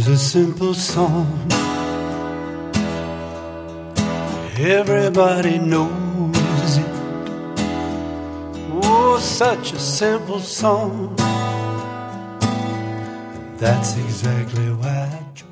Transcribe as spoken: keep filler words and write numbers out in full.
a simple song. Everybody knows it. Oh, such a simple song. That's exactly why I chose